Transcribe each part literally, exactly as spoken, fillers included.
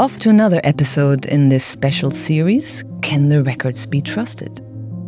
Off to another episode in this special series, Can the Records Be Trusted?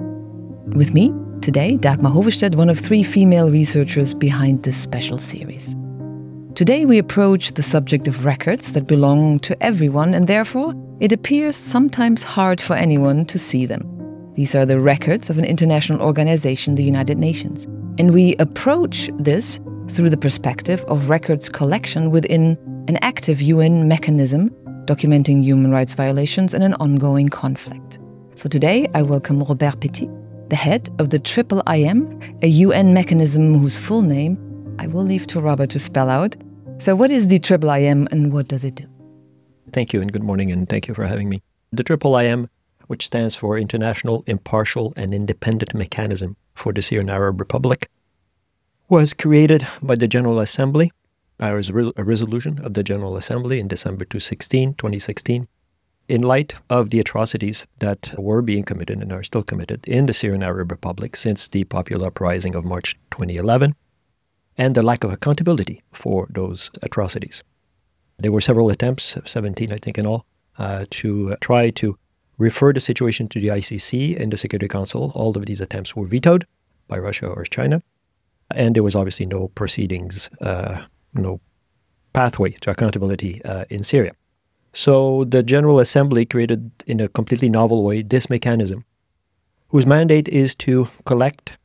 With me, today, Dagmar Hovestedt, one of three female researchers behind this special series. Today we approach the subject of records that belong to everyone, and therefore it appears sometimes hard for anyone to see them. These are the records of an international organization, the United Nations. And we approach this through the perspective of records collection within an active U N mechanism documenting human rights violations in an ongoing conflict. So today I welcome Robert Petit, the head of the Triple I M, a U N mechanism whose full name I will leave to Robert to spell out. So what is the Triple I M and what does it do? Thank you and good morning, and thank you for having me. The Triple I M, which stands for International Impartial and Independent Mechanism for the Syrian Arab Republic, was created by the General Assembly. There was a resolution of the General Assembly in December twenty sixteen, in light of the atrocities that were being committed and are still committed in the Syrian Arab Republic since the popular uprising of March twenty eleven, and the lack of accountability for those atrocities. There were several attempts, seventeen I think in all, uh, to try to refer the situation to the I C C and the Security Council. All of these attempts were vetoed by Russia or China, and there was obviously no proceedings, uh, no pathway to accountability uh, in Syria. So the General Assembly created in a completely novel way this mechanism, whose mandate is to collect,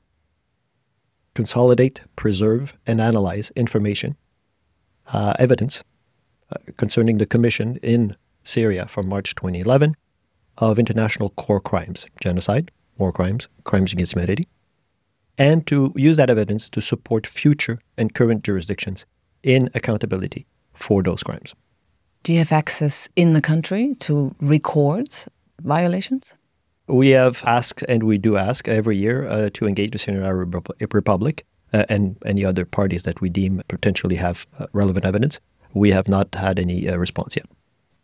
consolidate, preserve, and analyze information, uh, evidence uh, concerning the commission in Syria from March twenty eleven of international core crimes, genocide, war crimes, crimes against humanity, and to use that evidence to support future and current jurisdictions in accountability for those crimes. Do you have access in the country to record violations? We have asked, and we do ask every year, uh, to engage the Syrian Arab Republic uh, and any other parties that we deem potentially have uh, relevant evidence. We have not had any uh, response yet.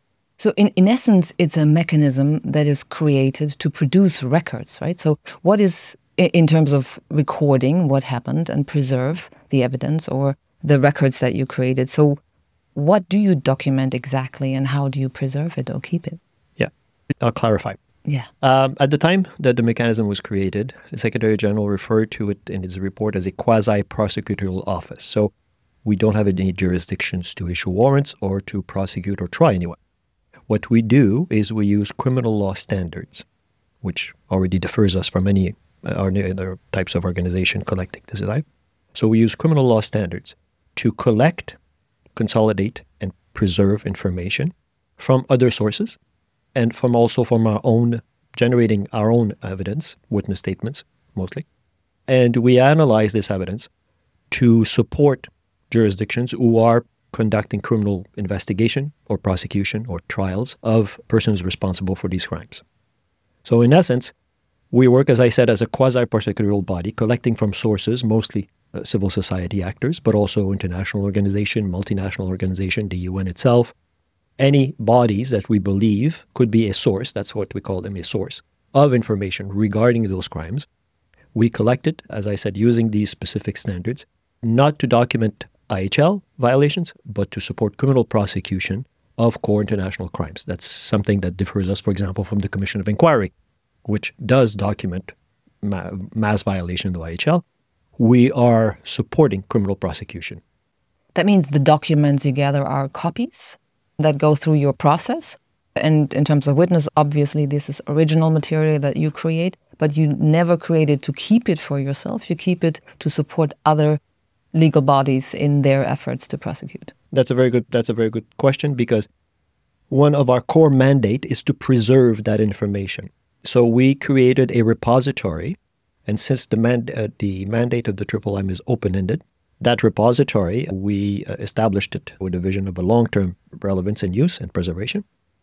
So in, in essence, it's a mechanism that is created to produce records, right? So what is, in terms of recording what happened and preserve the evidence or the records that you created, so what do you document exactly and how do you preserve it or keep it? Yeah, I'll clarify. Yeah. Um, at the time that the mechanism was created, the Secretary General referred to it in his report as a quasi-prosecutorial office. So we don't have any jurisdictions to issue warrants or to prosecute or try anyone. What we do is we use criminal law standards, which already differs us from any uh, other types of organization collecting this type. So we use criminal law standards to collect, consolidate, and preserve information from other sources and from also from our own, generating our own evidence, witness statements mostly. And we analyze this evidence to support jurisdictions who are conducting criminal investigation or prosecution or trials of persons responsible for these crimes. So in essence, we work, as I said, as a quasi-prosecutorial body, collecting from sources, mostly uh, civil society actors, but also international organization, multinational organization, the U N itself, any bodies that we believe could be a source, that's what we call them, a source, of information regarding those crimes. We collect it, as I said, using these specific standards, not to document I H L violations, but to support criminal prosecution of core international crimes. That's something that differs us, for example, from the Commission of Inquiry, which does document ma- mass violation of I H L. We are supporting criminal prosecution. That means the documents you gather are copies that go through your process. And in terms of witness, obviously this is original material that you create, but you never create it to keep it for yourself. You keep it to support other legal bodies in their efforts to prosecute. That's a very good, that's a very good question, because one of our core mandate is to preserve that information. So we created a repository, and since the, man, uh, the mandate of the Triple I M is open-ended, that repository, we uh, established it with a vision of a long-term relevance and use and preservation.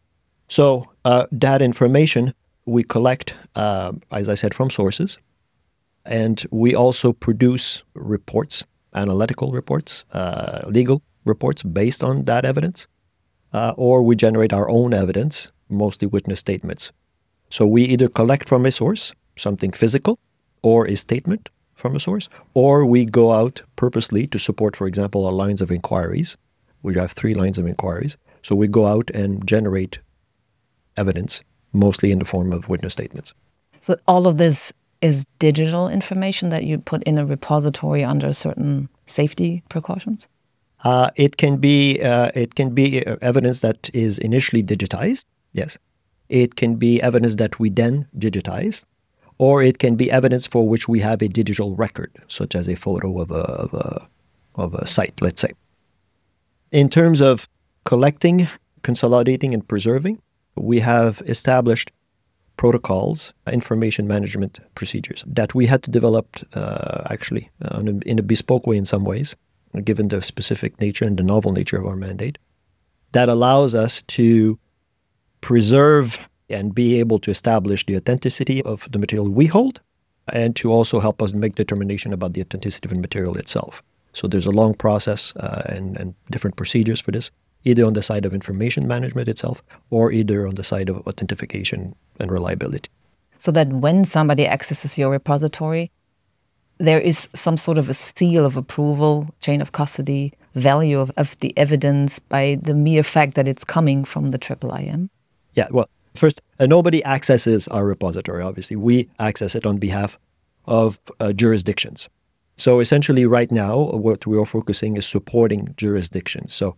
So uh, that information we collect, uh, as I said, from sources, and we also produce reports, analytical reports, uh, legal reports based on that evidence, uh, or we generate our own evidence, mostly witness statements. So we either collect from a source, something physical, or a statement from a source, or we go out purposely to support, for example, our lines of inquiries. We have three lines of inquiries. So we go out and generate evidence, mostly in the form of witness statements. So all of this is digital information that you put in a repository under certain safety precautions? Uh, it can be uh, it can be evidence that is initially digitized, yes. It can be evidence that we then digitize, or it can be evidence for which we have a digital record, such as a photo of a of a, of a site, let's say. In terms of collecting, consolidating, and preserving, we have established protocols, information management procedures that we had to develop uh, actually uh, in, a, in a bespoke way in some ways, given the specific nature and the novel nature of our mandate, that allows us to preserve and be able to establish the authenticity of the material we hold, and to also help us make determination about the authenticity of the material itself. So there's a long process uh, and, and different procedures for this, either on the side of information management itself, or either on the side of authentication and reliability. So that when somebody accesses your repository, there is some sort of a seal of approval, chain of custody, value of, of the evidence by the mere fact that it's coming from the triple I M? Yeah, well, first, uh, nobody accesses our repository, obviously. We access it on behalf of uh, jurisdictions. So essentially right now, what we are focusing is supporting jurisdictions. So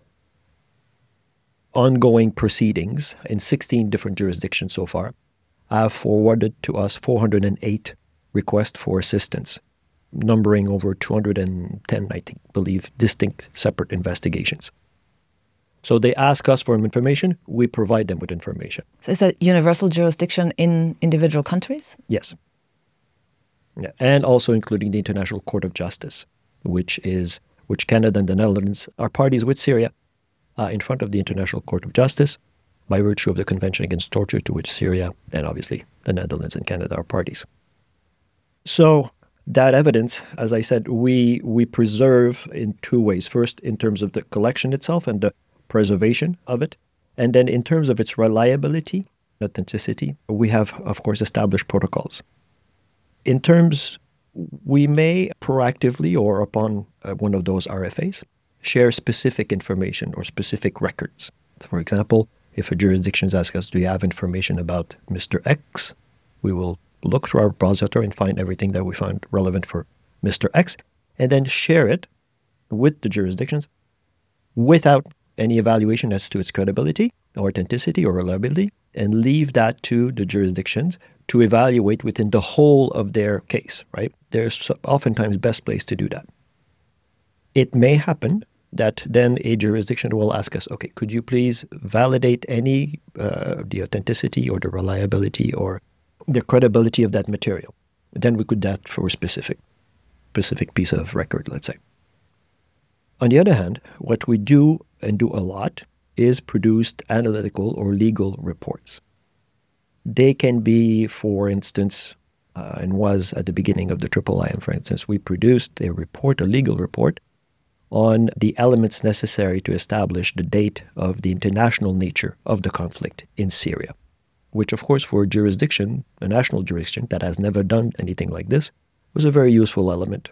ongoing proceedings in sixteen different jurisdictions so far have forwarded to us four hundred eight requests for assistance, numbering over two hundred ten, I think, believe, distinct separate investigations. So they ask us for information, we provide them with information. So is that universal jurisdiction in individual countries? Yes. Yeah. And also including the International Court of Justice, which is which Canada and the Netherlands are parties with Syria uh, in front of the International Court of Justice by virtue of the Convention Against Torture, to which Syria and obviously the Netherlands and Canada are parties. So that evidence, as I said, we we preserve in two ways. First, in terms of the collection itself and the preservation of it. And then in terms of its reliability, authenticity, we have, of course, established protocols. In terms, we may proactively or upon uh, one of those R F As, share specific information or specific records. For example, if a jurisdiction asks us, do you have information about Mister X? We will look through our repository and find everything that we find relevant for Mister X, and then share it with the jurisdictions without any evaluation as to its credibility or authenticity or reliability, and leave that to the jurisdictions to evaluate within the whole of their case, right? There's oftentimes best place to do that. It may happen that then a jurisdiction will ask us, okay, could you please validate any, uh, the authenticity or the reliability or the credibility of that material? Then we could do that for a specific, specific piece of record, let's say. On the other hand, what we do and do a lot is produced analytical or legal reports. They can be, for instance, uh, and was at the beginning of the Triple I M, for instance, we produced a report, a legal report, on the elements necessary to establish the date of the international nature of the conflict in Syria, which, of course, for a jurisdiction, a national jurisdiction that has never done anything like this, was a very useful element.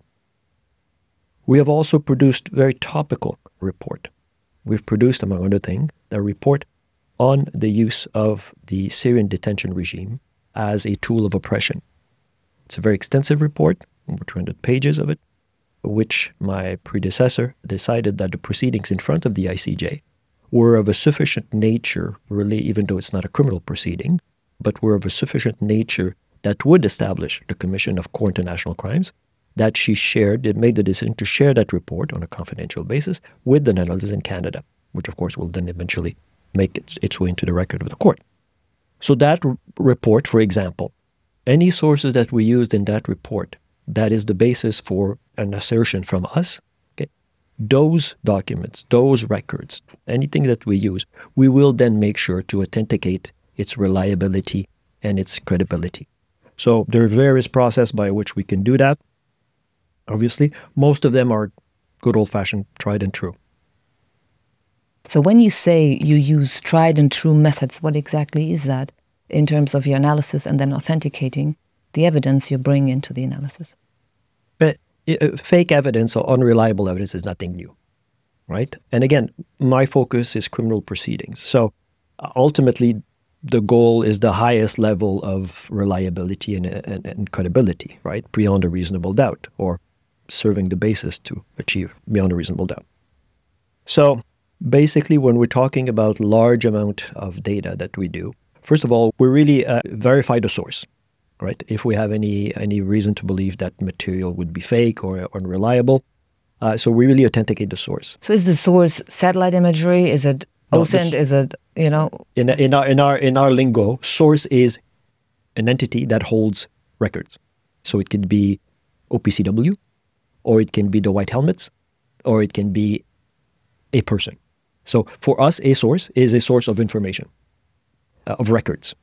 We have also produced a very topical report. We've produced, among other things, a report on the use of the Syrian detention regime as a tool of oppression. It's a very extensive report, over two hundred pages of it, which my predecessor decided that the proceedings in front of the I C J were of a sufficient nature, really, even though it's not a criminal proceeding, but were of a sufficient nature that would establish the commission of core international crimes, that she shared, it made the decision to share that report on a confidential basis with the Netherlands and Canada, which of course will then eventually make its, its way into the record of the court. So that r- report, for example, any sources that we used in that report, that is the basis for an assertion from us, okay, those documents, those records, anything that we use, we will then make sure to authenticate its reliability and its credibility. So there are various processes by which we can do that. Obviously, most of them are good old-fashioned, tried and true. So when you say you use tried and true methods, what exactly is that in terms of your analysis and then authenticating the evidence you bring into the analysis? But uh, fake evidence or unreliable evidence is nothing new. right? And again, my focus is criminal proceedings. So uh, ultimately, the goal is the highest level of reliability and, and, and credibility, right? Beyond a reasonable doubt, or serving the basis to achieve beyond a reasonable doubt. So basically, when we're talking about large amount of data that we do, first of all, we really uh, verify the source, right? If we have any any reason to believe that material would be fake or, or unreliable, uh, so we really authenticate the source. So is the source satellite imagery? Is it No, O S I N T? this- Is it, you know? In in our in our in our lingo, source is an entity that holds records. So it could be O P C W, or it can be the White Helmets, or it can be a person. So for us, a source is a source of information, uh, of records.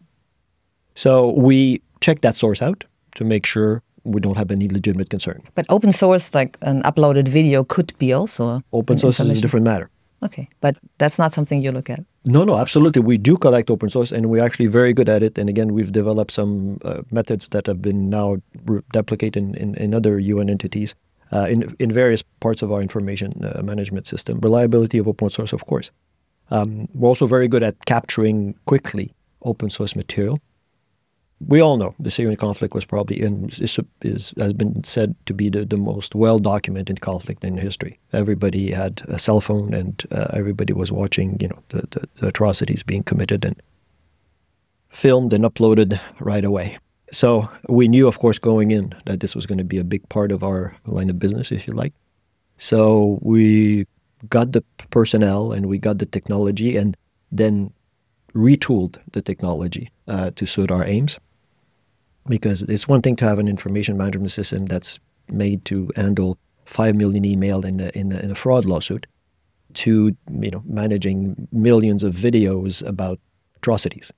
So we check that source out to make sure we don't have any legitimate concern. But open source, like an uploaded video, could be also Open an source is a information. different matter. Okay, but that's not something you look at. No, no, absolutely. We do collect open source, and we're actually very good at it. And again, we've developed some uh, methods that have been now re- replicated in, in, in other U N entities uh, in in various parts of our information uh, management system. Reliability of open source, of course. Um, we're also very good at capturing quickly open source material. We all know the Syrian conflict was probably, and is, is, has been said to be the, the most well-documented conflict in history. Everybody had a cell phone, and uh, everybody was watching, you know, the, the, the atrocities being committed and filmed and uploaded right away. So we knew, of course, going in that this was going to be a big part of our line of business, if you like. So we got the personnel and we got the technology, and then retooled the technology uh, to suit our aims. Because it's one thing to have an information management system that's made to handle five million email in a, in a, in a fraud lawsuit, to, you know, managing millions of videos about atrocities.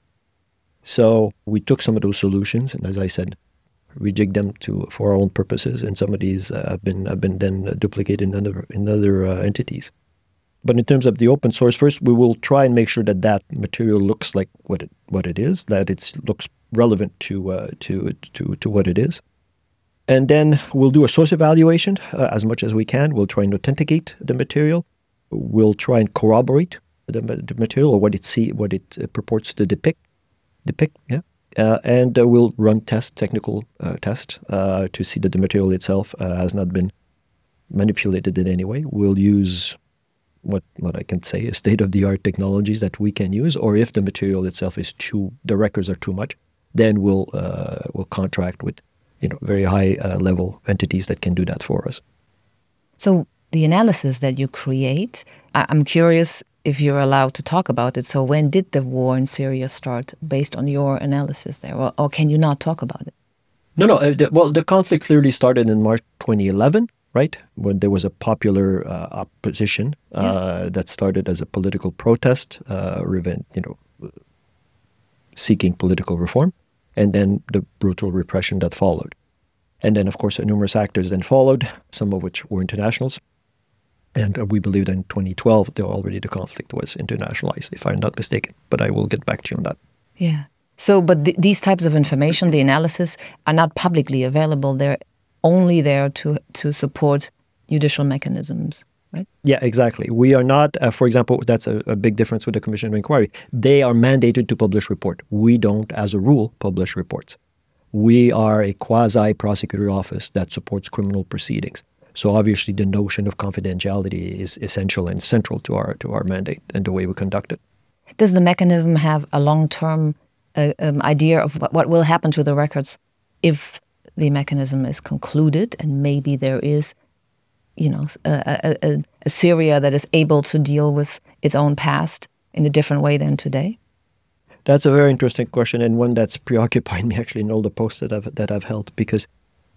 So we took some of those solutions, and as I said, rejigged them to for our own purposes, and some of these uh, have been have been then duplicated in other in other uh, entities. But in terms of the open source, first we will try and make sure that that material looks like what it what it is, that it looks relevant to uh, to to to what it is, and then we'll do a source evaluation uh, as much as we can. We'll try and authenticate the material. We'll try and corroborate the, the material or what it see what it uh, purports to depict. Depict, yeah, uh, and uh, we'll run tests, technical uh, tests, uh, to see that the material itself uh, has not been manipulated in any way. We'll use what what I can say is state-of-the-art technologies that we can use, or if the material itself is too, the records are too much, then we'll uh, we'll contract with, you know, very high uh, level entities that can do that for us. So the analysis that you create, I- I'm curious if you're allowed to talk about it. So when did the war in Syria start, based on your analysis there, or, or can you not talk about it? No, no. Uh, the, well, the conflict clearly started in March twenty eleven, right, when there was a popular uh, opposition uh, Yes. that started as a political protest, uh, revenge, you know, seeking political reform, and then the brutal repression that followed. And then, of course, numerous actors then followed, some of which were internationals. And uh, we believe that in twenty twelve, there already the conflict was internationalized, if I'm not mistaken. But I will get back to you on that. Yeah. So, but th- these types of information, the analysis, are not publicly available. They're only there to to support judicial mechanisms, right? Yeah, exactly. We are not, uh, for example, that's a, a big difference with the Commission of Inquiry. They are mandated to publish report. We don't, as a rule, publish reports. We are a quasi-prosecutor office that supports criminal proceedings. So obviously the notion of confidentiality is essential and central to our to our mandate and the way we conduct it. Does the mechanism have a long-term uh, um, idea of what, what will happen to the records if the mechanism is concluded and maybe there is, you know, a, a, a, a Syria that is able to deal with its own past in a different way than today? That's a very interesting question, and one that's preoccupied me actually in all the posts that I've that I've held, because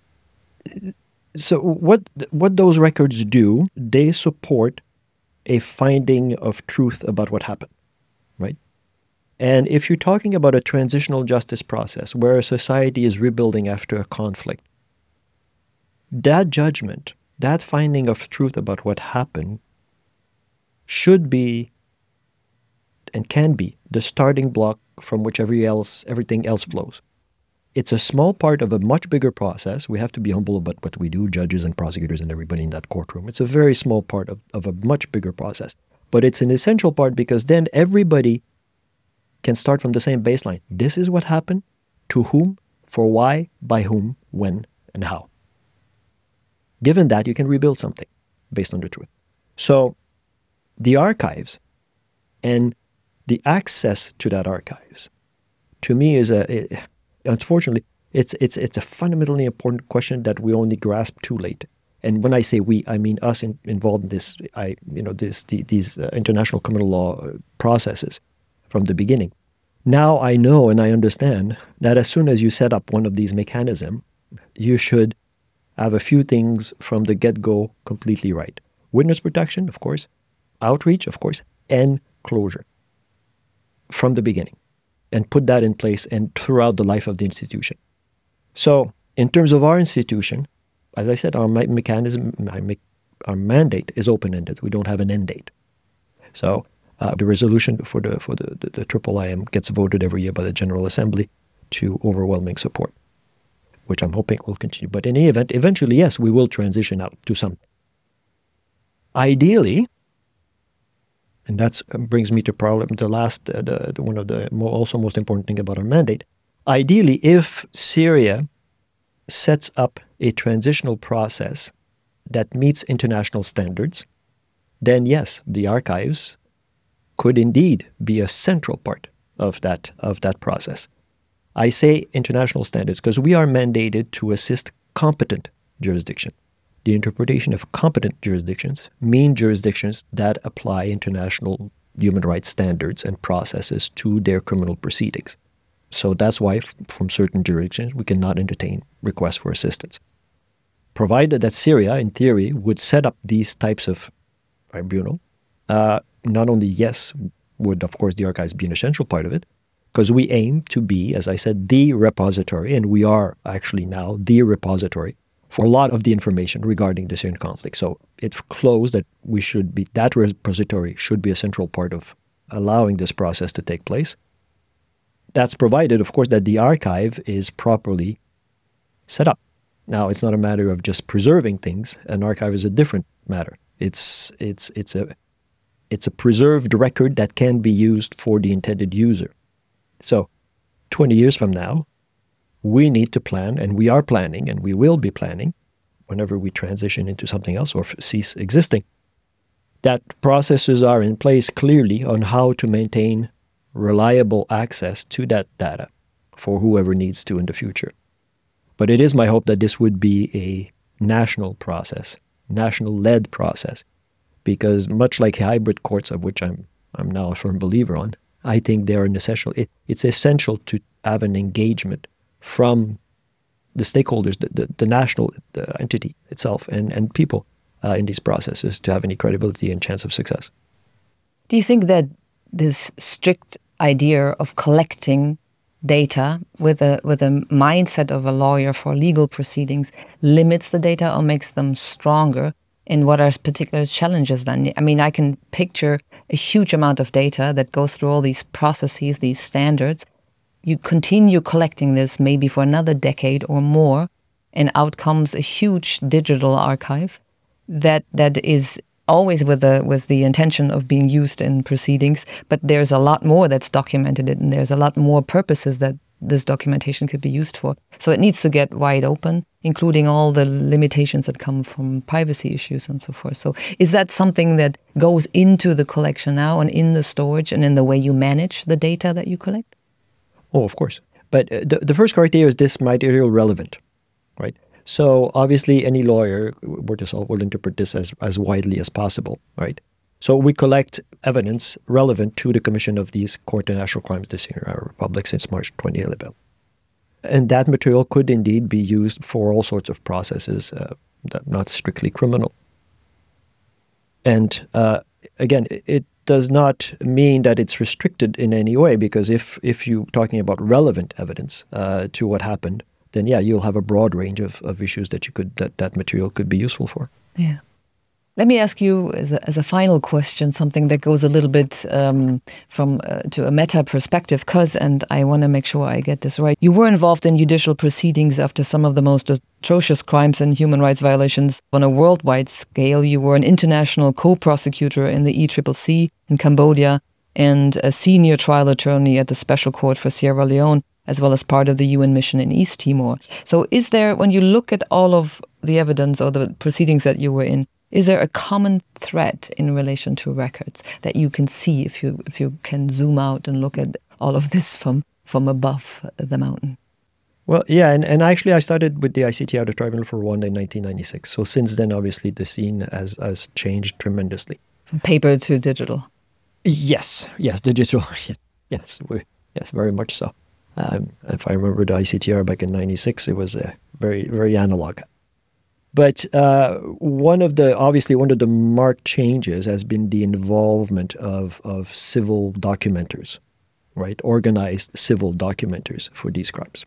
so what what those records do, they support a finding of truth about what happened, right? And if you're talking about a transitional justice process where a society is rebuilding after a conflict, that judgment, that finding of truth about what happened should be and can be the starting block from which every else, everything else flows. it's a small part of a much bigger process. We have to be humble about what we do, judges and prosecutors and everybody in that courtroom. It's a very small part of, of a much bigger process. But it's an essential part because then everybody can start from the same baseline. This is what happened, to whom, for why, by whom, when, and how. Given that, you can rebuild something based on the truth. So the archives and the access to that archives, to me, is a... It, unfortunately, it's it's it's a fundamentally important question that we only grasp too late. And when I say we, I mean us in, involved in this, I you know, this the, these uh, international criminal law processes from the beginning. Now I know and I understand that as soon as you set up one of these mechanisms, you should have a few things from the get-go completely right. Witness protection, of course, outreach, of course, and closure from the beginning. And put that in place and throughout the life of the institution. So in terms of our institution, as I said, our me- mechanism, our mandate is open-ended. We don't have an end date. So uh, the resolution for the for the, the, the triple I M gets voted every year by the General Assembly to overwhelming support, which I'm hoping will continue. But in any event, eventually, yes, we will transition out to something. Ideally, and that brings me to problem, the last, uh, the, the one of the more, also most important thing about our mandate. Ideally, if Syria sets up a transitional process that meets international standards, then yes, the archives could indeed be a central part of that of that process. I say international standards because we are mandated to assist competent jurisdiction. The interpretation of competent jurisdictions mean jurisdictions that apply international human rights standards and processes to their criminal proceedings. So that's why f- from certain jurisdictions we cannot entertain requests for assistance. Provided that Syria, in theory, would set up these types of tribunal, uh, not only, yes, would of course the archives be an essential part of it, because we aim to be, as I said, the repository, and we are actually now the repository for a lot of the information regarding the Syrian conflict. So it flows that we should be, that repository should be a central part of allowing this process to take place. That's provided, of course, that the archive is properly set up. Now, it's not a matter of just preserving things. An archive is a different matter. It's it's it's a it's a preserved record that can be used for the intended user. So twenty years from now, we need to plan, and we are planning, and we will be planning, whenever we transition into something else or cease existing, that processes are in place clearly on how to maintain reliable access to that data for whoever needs to in the future. But it is my hope that this would be a national process, national-led process, because much like hybrid courts, of which I'm I'm now a firm believer on, I think they are essential. It, it's essential to have an engagement from the stakeholders, the, the, the national the entity itself, and, and people uh, in these processes to have any credibility and chance of success. Do you think that this strict idea of collecting data with a with a mindset of a lawyer for legal proceedings limits the data or makes them stronger? And what are particular challenges then? I mean, I can picture a huge amount of data that goes through all these processes, these standards. You continue collecting this maybe for another decade or more, and out comes a huge digital archive that that is always with the with the intention of being used in proceedings. But there's a lot more that's documented, and there's a lot more purposes that this documentation could be used for. So it needs to get wide open, including all the limitations that come from privacy issues and so forth. So is that something that goes into the collection now and in the storage and in the way you manage the data that you collect? Oh, of course. But uh, the, the first criteria is this material relevant, right? So obviously any lawyer worth his salt will interpret this as, as widely as possible, right? So we collect evidence relevant to the commission of these Court of National Crimes this year in our Republic since March twenty eleven. And that material could indeed be used for all sorts of processes, uh, that not strictly criminal. And uh, again, it does not mean that it's restricted in any way, because if, if you're talking about relevant evidence uh, to what happened, then yeah, you'll have a broad range of, of issues that you could that, that material could be useful for. Yeah. Let me ask you as a, as a final question, something that goes a little bit um, from uh, to a meta perspective, because, and I want to make sure I get this right, you were involved in judicial proceedings after some of the most atrocious crimes and human rights violations on a worldwide scale. You were an international co-prosecutor in the E C C C in Cambodia and a senior trial attorney at the Special Court for Sierra Leone, as well as part of the U N mission in East Timor. So is there, when you look at all of the evidence or the proceedings that you were in, is there a common thread in relation to records that you can see if you if you can zoom out and look at all of this from, from above the mountain? Well, yeah, and, and actually I started with the I C T R, the Tribunal for Rwanda, in nineteen ninety-six. So since then, obviously, the scene has, has changed tremendously. From paper to digital. Yes, yes, digital. Yes, we, yes, very much so. Um, if I remember the I C T R back in ninety-six, it was uh, very, very analog. But uh, one of the, obviously, one of the marked changes has been the involvement of, of civil documenters, right? Organized civil documenters for these crimes.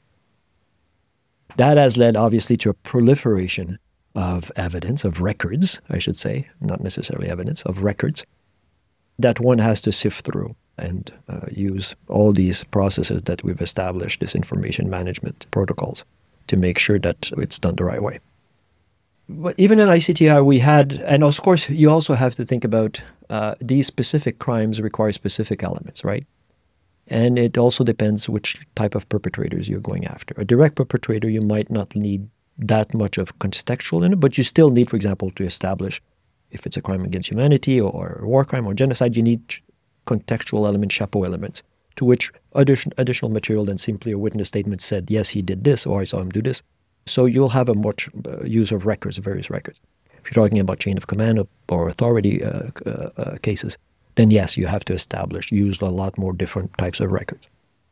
That has led, obviously, to a proliferation of evidence, of records, I should say, not necessarily evidence, of records that one has to sift through and uh, use all these processes that we've established, this information management protocols, to make sure that it's done the right way. But even in I C T R, we had, and of course, you also have to think about uh, these specific crimes require specific elements, right? And it also depends which type of perpetrators you're going after. A direct perpetrator, you might not need that much of contextual in it, but you still need, for example, to establish if it's a crime against humanity or, or a war crime or genocide, you need contextual elements, chapeau elements, to which addition, additional material than simply a witness statement said, yes, he did this, or I saw him do this. So you'll have a much uh, use of records, various records. If you're talking about chain of command or authority uh, uh, uh, cases, then yes, you have to establish, use a lot more different types of records.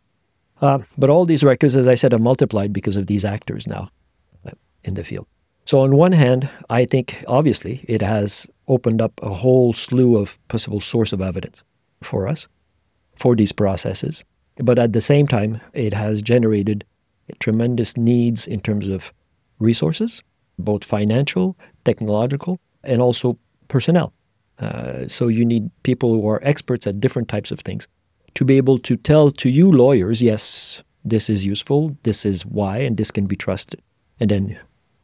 Uh, but all these records, as I said, are multiplied because of these actors now uh, in the field. So on one hand, I think, obviously, it has opened up a whole slew of possible source of evidence for us, for these processes. But at the same time, it has generated tremendous needs in terms of resources, both financial, technological, and also personnel. Uh, so you need people who are experts at different types of things to be able to tell to you lawyers, yes, this is useful, this is why, and this can be trusted. And then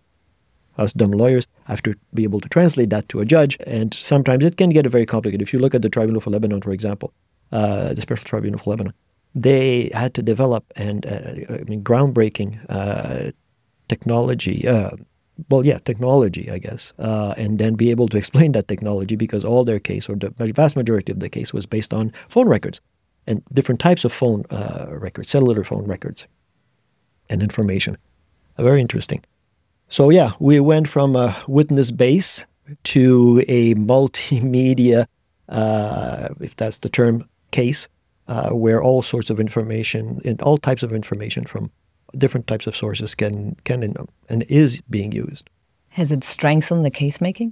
us dumb lawyers have to be able to translate that to a judge, and sometimes it can get very complicated. If you look at the Tribunal for Lebanon, for example, uh, the Special Tribunal for Lebanon, they had to develop and uh, I mean groundbreaking uh, technology. Uh, well, yeah, technology, I guess, uh, and then be able to explain that technology because all their case, or the vast majority of the case, was based on phone records and different types of phone uh, records, cellular phone records, and information. Uh, very interesting. So yeah, we went from a witness base to a multimedia, uh, if that's the term, case. Uh, where all sorts of information and all types of information from different types of sources can can and is being used. Has it strengthened the case making?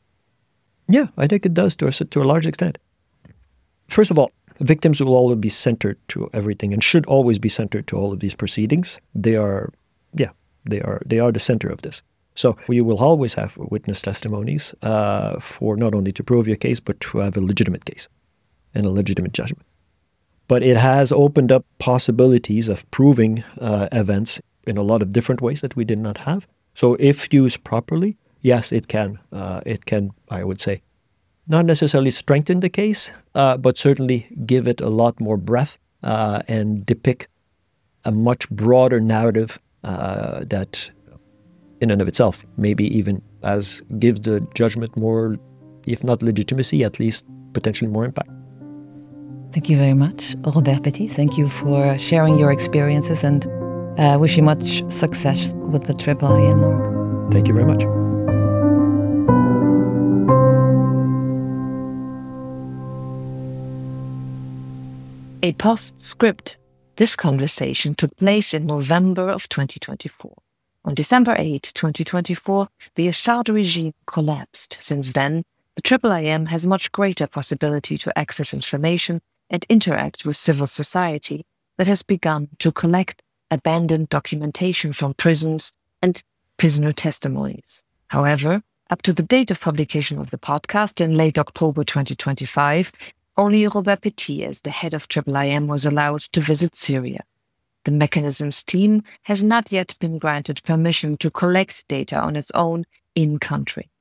Yeah, I think it does to a, to a large extent. First of all, victims will always be centered to everything and should always be centered to all of these proceedings. They are, yeah, they are they are the center of this. So you will always have witness testimonies uh, for not only to prove your case, but to have a legitimate case and a legitimate judgment. But it has opened up possibilities of proving uh, events in a lot of different ways that we did not have. So if used properly, yes, it can. Uh, it can, I would say, not necessarily strengthen the case, uh, but certainly give it a lot more breadth uh, and depict a much broader narrative uh, that in and of itself maybe even as gives the judgment more, if not legitimacy, at least potentially more impact. Thank you very much, Robert Petit. Thank you for sharing your experiences, and uh, wish you much success with the Triple I M work. Thank you very much. A postscript. This conversation took place in November of twenty twenty-four. On December eighth, twenty twenty-four, the Assad regime collapsed. Since then, the Triple I M has much greater possibility to access information and interact with civil society that has begun to collect abandoned documentation from prisons and prisoner testimonies. However, Up to the date of publication of the podcast in late October twenty twenty-five, only Robert Petit, as the head of I I I M, was allowed to visit Syria. The mechanism's team has not yet been granted permission to collect data on its own in-country.